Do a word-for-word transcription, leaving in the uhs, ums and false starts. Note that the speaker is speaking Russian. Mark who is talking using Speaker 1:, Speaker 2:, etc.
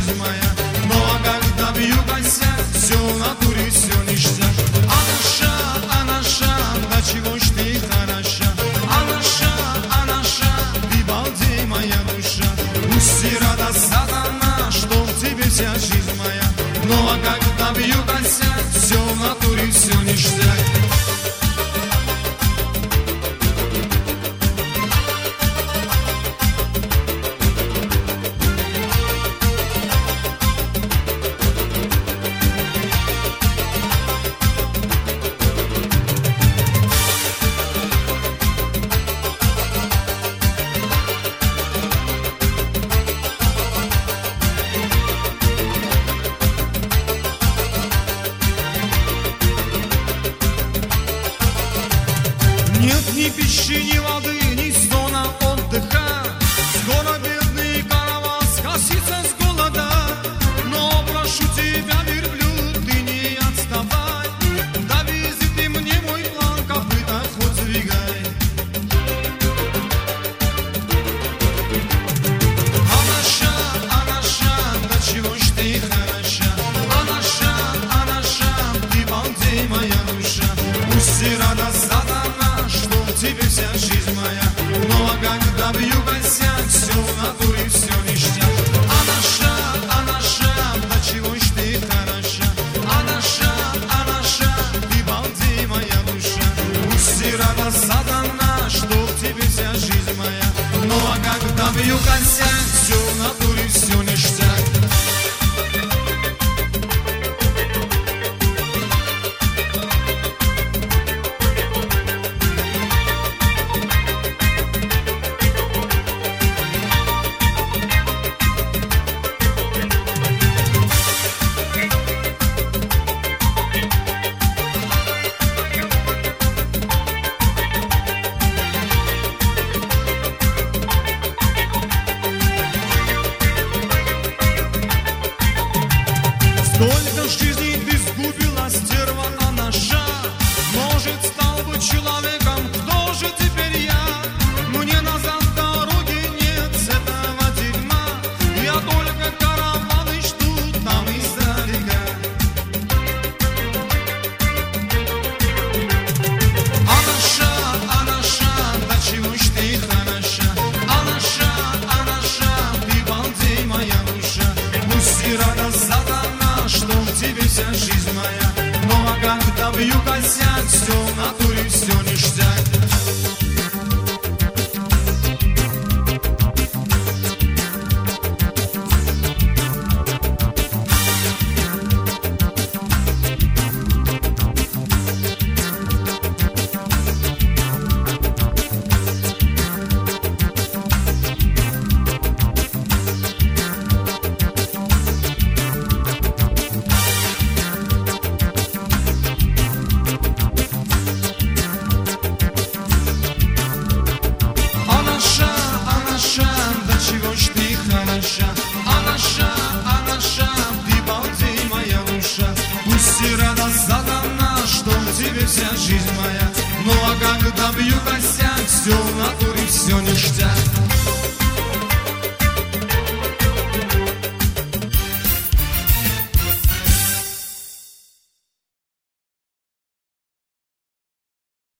Speaker 1: жизнь моя. Но когда бью косяк, все в натуре, все ништяк. А наша, а наша, до чего ж ты хороша. А наша, а наша, ты балдей, моя душа. Пусть и рада сатана, что в тебе вся жизнь моя. Но когда бью косяк, все в натуре, все ништяк. Нет ни пищи, ни воды, ни зона отдыха. Скоро бедный караван скосится с голода. Но прошу тебя, верблюд, ты не отставай. Довези ты мне мой план, копыта хоть сдвигай. А наша, а наша, до чего ж ты хороша. А наша, а наша, ты балдей, моя душа. Пусть и рада сатана, что в тебе вся жизнь моя. Но когда бью косяк, все в натуре, все ништяк. А наша, а наша, до чего ж ты хороша. А наша, а наша, ты балдей, моя душа. Пусть и рада сатана, что в тебе вся жизнь моя. Но когда бью косяк,